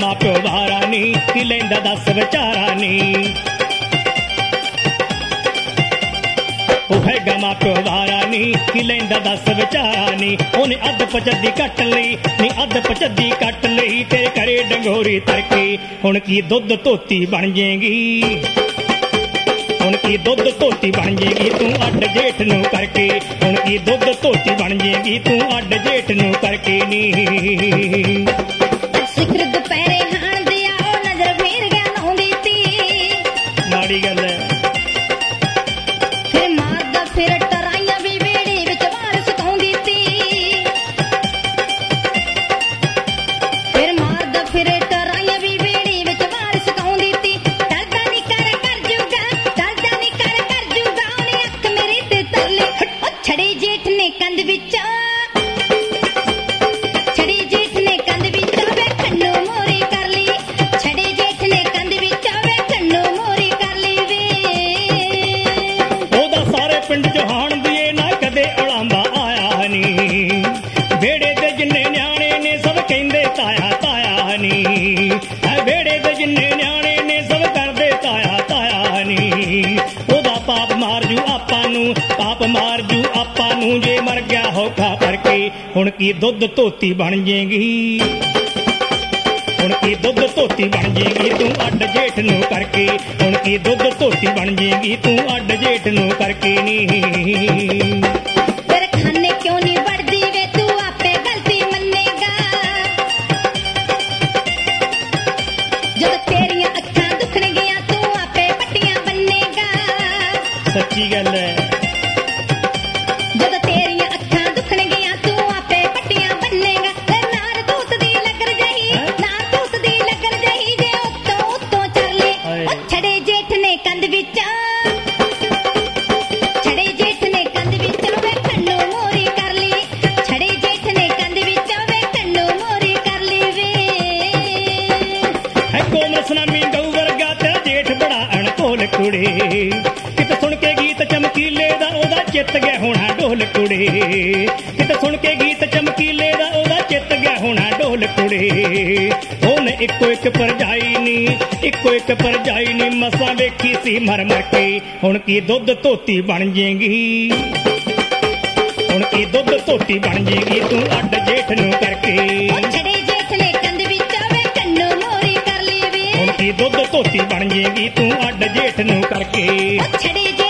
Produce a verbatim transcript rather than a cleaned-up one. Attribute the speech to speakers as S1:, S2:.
S1: मां प्यो वारा नी की लैंदा दस विचारा नी ਉਹ ਹੈਗਾ ਮਾਂ ਪਿਓ ਵਾਰਾ ਨੀ ਕੀ ਲੈਂਦਾ ਦਸ ਵਿਚਾਰਾ ਨੀ ਉਹਨੇ ਅੱਧ ਪਚੱਦੀ ਕੱਟ ਲਈ ਨੀ ਅੱਧ ਪਚੱਦੀ ਕੱਟ ਲਈ ਤੇਰੇ ਘਰੇ ਡੰਗੋਰੀ ਤਰਕੇ ਹੁਣ ਕੀ ਦੁੱਧ ਧੋਤੀ ਬਣ ਜੇਗੀ ਹੁਣ ਕੀ ਦੁੱਧ ਧੋਤੀ ਬਣ ਜੇਗੀ ਤੂੰ ਅੱਡ ਜੇਠ ਨੂੰ ਕਰਕੇ ਹੁਣ ਕੀ ਦੁੱਧ ਧੋਤੀ ਬਣ ਜੇਗੀ ਤੂੰ ਅੱਡ ਜੇਠ ਨੂੰ ਕਰਕੇ ਨੀ
S2: ਸਿਖਰ ਦੁਪਹਿਰੇ ਹਾਣ ਦਿਆ ਉਹ ਨਜ਼ਰ ਫੇਰ ਗਿਆ ਲਾਉਂਦੀ ਤੀ
S1: ਮਾੜੀ ਗੱਲ ਹੈ
S2: ਫਿਰ ਟਰਾਈਆਂ ਵੀ ਵੇੜੇ ਵਿੱਚ ਵਾਰ ਸਕਾਉਂਦੀ ਤੀ ਫਿਰ ਮਾਰਦਾ ਫਿਰ ਟਰਾਈਆਂ ਵੀ ਵੇੜੇ ਵਿੱਚ ਵਾਰ ਸਕਾਉਂਦੀ ਤੀ ਡਰਦਾ ਨੀ ਕਰ ਕਰ ਜੂਗਾ ਡਰਦਾ ਨੀ ਕਰ ਕਰ ਜੂਗਾ ਉਹਨੇ ਅੱਖ ਮੇਰੀ ਤੇ ਤਰਲੀ ਉਹ ਛੜੇ ਜੇਠ ਨੇ ਕੰਧ ਵਿੱਚ ਛੜੇ ਜੇਠ ਨੇ ਕੰਧ ਵਿੱਚ ਵੇਖਣ ਨੂੰ ਮੋਰੀ ਕਰ ਲਈ ਛੜੇ ਜੇਠ ਨੇ ਕੰਧ ਵਿੱਚ ਵੇਖਣ ਨੂੰ ਮੋਰੀ ਕਰ ਲਈ ਵੇ
S1: ਉਹਦਾ ਸਾਰੇ ਪਿੰਡ ਚ ਹਾਣ ਦੀਏ ਨਾ ਕਦੇ ਉਲਾਂਭਾ ਆਇਆ ਨੀ ਵੇੜੇ ਦੇ ਜਿੰਨੇ ਨਿਆਣੇ ਨੇ ਸਭ ਕਹਿੰਦੇ ਤਾਇਆ ਤਾਇਆ ਨੀ ਐ ਵੇੜੇ ਦੇ ਜਿੰਨੇ ਨਿਆਣੇ ਨੇ ਸਭ ਕਰਦੇ ਤਾਇਆ ਤਾਇਆ ਨੀ ਉਹਦਾ ਪਾਪ ਮਾਰ ਜੂ ਆਪਾਂ ਨੂੰ ਪਾਪ ਮਾਰ ਜੂ ਆਪਾਂ ਨੂੰ ਜੇ ਮਰ ਗਿਆ ਹੋਕਾ ਕਰਕੇ ਹੁਣ ਕੀ ਦੁੱਧ ਧੋਤੀ ਬਣ ਜੇਗੀ ਹੁਣ ਕੀ ਦੁੱਧ ਧੋਤੀ ਬਣ ਜੇਗੀ ਤੂੰ ਅੱਡ ਜੇਠ ਨੂੰ ਕਰਕੇ ਹੁਣ ਕੀ ਦੁੱਧ ਧੋਤੀ ਬਣ ਜੇਗੀ ਤੂੰ ਅੱਡ ਜੇਠ ਨੂੰ ਕਰਕੇ ਨੀ
S2: ਤੇਰੇ ਖਾਨੇ ਕਿਉਂ ਨਹੀਂ ਵੜਦੀ ਵੇ ਤੂੰ ਆਪੇ ਗਲਤੀ ਮੰਨੇਗਾ ਜਦ ਤੇਰੀਆਂ ਅੱਖਾਂ ਦੁਖਣਗੀਆਂ ਤੂੰ ਆਪੇ ਪੱਟੀਆਂ ਬੰਨੇਗਾ
S1: ਸੱਚੀ ਗੱਲ ਹੈ
S2: ਜਦ ਤੇਰੀਆਂ ਅੱਖਾਂ ਦੁਖਣਗੀਆਂ ਤੂੰ ਆਪੇ ਪੱਟੀਆਂ ਬੰਨੇਗਾ ਤੇ ਨਾਰ ਦੂਤ ਦੀ ਲੱਗਰ ਜਹੀ ਨਾਰ ਦੂਤ ਦੀ ਲੱਗਰ ਜਹੀ ਜੇ ਉੱਤੋਂ ਉੱਤੋਂ ਚੱਲੇ ਉਹ ਛੜੇ ਜੇਠ ਨੇ ਕੰਧ ਵਿੱਚ ਛੜੇ ਜੇਠ ਨੇ ਕੰਧ ਵਿੱਚ ਵੇਖਣ ਨੂੰ ਮੋਰੀ ਕਰ ਲਈ ਛੜੇ ਜੇਠ ਨੇ ਕੰਧ ਵਿੱਚ ਵੇਖਣ ਨੂੰ ਮੋਰੀ ਕਰ ਲਈ ਵੇ
S1: ਹੈ ਕੋਮਲ ਸੁਨਾਮੀ ਗਊ ਵਰਗਾ ਤੇ ਜੇਠ ਬੜਾ ਅਣਕੋਲ ਕੁੜੇ ਕਿਤੇ ਸੁਣ ਕੇ ਗੀਤ ਚਮਕੀਲੇ ਦਾ ਉਹਦਾ ਚਿੱਤ ਗਿਆ ਹੋਣਾ ਢੋਲ ਕੁੜੇ ਕਿਤੇ ਸੁਣ ਕੇ ਗੀਤ ਚਮਕੀਲੇ ਦਾ ਉਹਦਾ ਚਿੱਤ ਗਿਆ ਹੋਣਾ ਢੋਲ ਕੁੜੇ ਉਹਨੇ ਇੱਕੋ ਇੱਕ ਪਰਜਾਈ ਨੀ ਇੱਕੋ ਇੱਕ ਪਰਜਾਈ ਨੀ ਮਸਾਂ ਵੇਖੀ ਸੀ ਮਰ ਮਰ ਕੇ ਹੁਣ ਕੀ ਦੁੱਧ ਧੋਤੀ ਬਣ ਜੇਗੀ ਹੁਣ ਕੀ ਦੁੱਧ ਧੋਤੀ ਬਣ ਜੇਗੀ ਤੂੰ ਅੱਡ ਜੇਠ ਨੂੰ ਕਰਕੇ
S2: ਛੜੇ ਜੇਠ ਨੇ ਕੰਧ ਵਿੱਚ ਵੇਖਣ ਨੂੰ ਮੋਰੀ ਕਰ ਲਈ ਵੇ
S1: ਹੁਣ ਕੀ ਦੁੱਧ ਧੋਤੀ ਬਣ ਜੇਗੀ ਤੂੰ ਅੱਡ ਜੇਠ ਨੂੰ ਕਰਕੇ
S2: ਛੜੇ